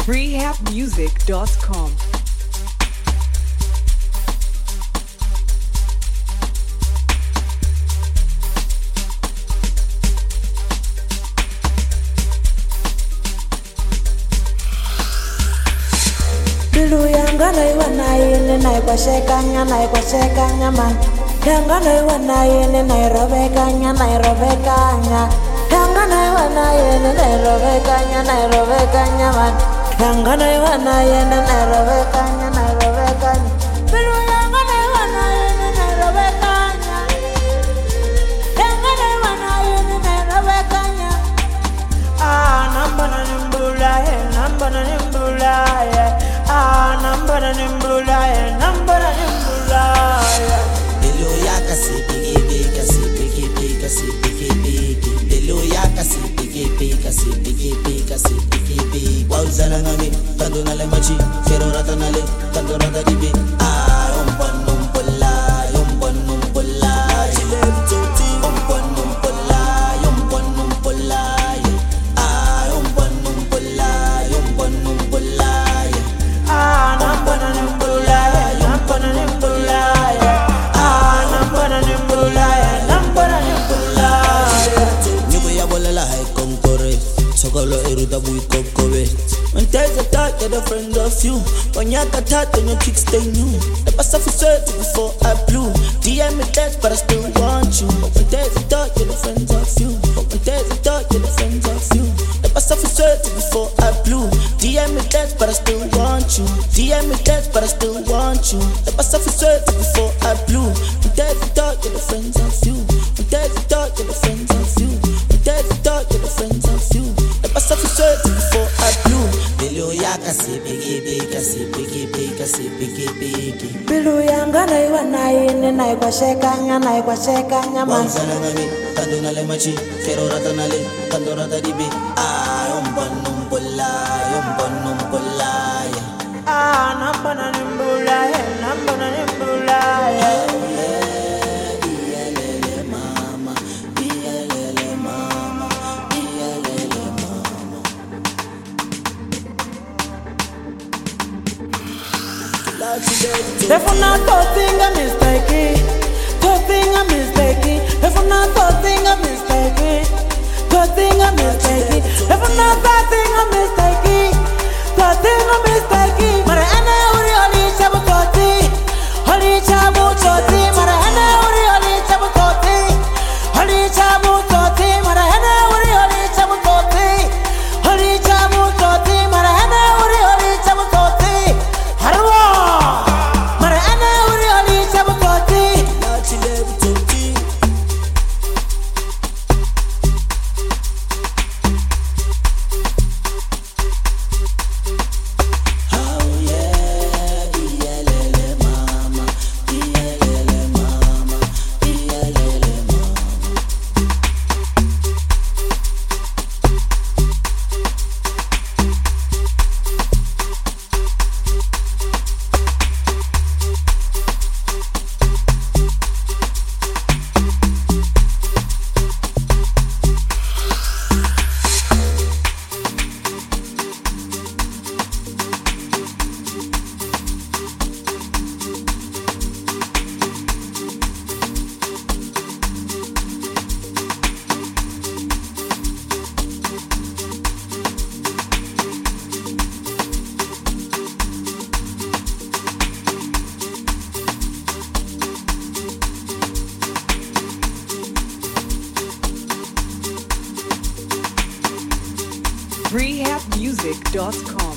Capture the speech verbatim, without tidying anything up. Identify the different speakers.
Speaker 1: rehab music dot com.
Speaker 2: Bilu yanga na iwana yene na ikwashekanya na ikwashekanya man. Yanga na iwana yene na irobekanya na irobekanya. Yanga na iwana yene na irobekanya na irobekanya man. Yanga na iwana yene na irobekanya na irobekanya. Bilu yanga na iwana yene na irobekanya. Yanga na iwana yene na irobekanya. Ah, namba na nimbula, namba na nimbula, ah, namba na nimbula, namba na nimbula.
Speaker 3: Bilu yaka si bigi bigi si bigi bigi si bigi bigi. Bilu yaka si bigi bigi si bigi bigi si bigi bigi. Wauzana ngami tandu nale machi, kero rata nale tandu rata dibi. Ah, umpon umpula, umpon umpula. Umpon umpula, umpon umpula. Ah, umpon umpula, umpon umpula.
Speaker 2: Ah, namba na nimbula, namba na nimbula. Ah, namba na nimbula, namba na nimbula.
Speaker 3: Nyuko ya bolela hai konkore, sokolo eruda bui kokobe. When there's a thought you're the friend of you, when you're the thought then your kicks stay new. The pass off is sweat before I blew. D M me text but I still want you. When there's a thought you're the friend of you, when there's a thought you're the friend of you. The pass off is sweat before I blew. D M me text but I still want you. D M me text but I still want you. The pass off is sweat before I blew. When there's a thought you're the friends of you, when there's a thought you're the friends of you. When there's a thought you're the friends of you. The pass off is sweat before I blew. Bilu yaka si bigi bigi si bigi bigi si bigi bigi.
Speaker 2: Bilu yanga na iwana yene na ikwashekanya na ikwashekanya man.
Speaker 3: Wauzana ngami tandu nale machi, kero rata nale tandu rata dibi. Ah, umpon umpula, umpon umpula.
Speaker 2: Ah, namba na nimbula, namba na nimbula.
Speaker 3: Iyalele mama, iyalele mama, iyalele mama.
Speaker 2: If I'm not talking a mistake, talking a mistake. If I'm not talking a mistake, talking a mistake. If I'm not talking a mistake, talking a mistake. Mara ana uri oli chabu toti, oli chabu toti. Mara ana uri oli chabu toti, oli chabu toti. Mara ana uri oli chabu toti, oli chabu toti. Mara ana uri oli chabu toti. Harwa. Mara ana uri oli chabu toti.
Speaker 1: rehab music dot com.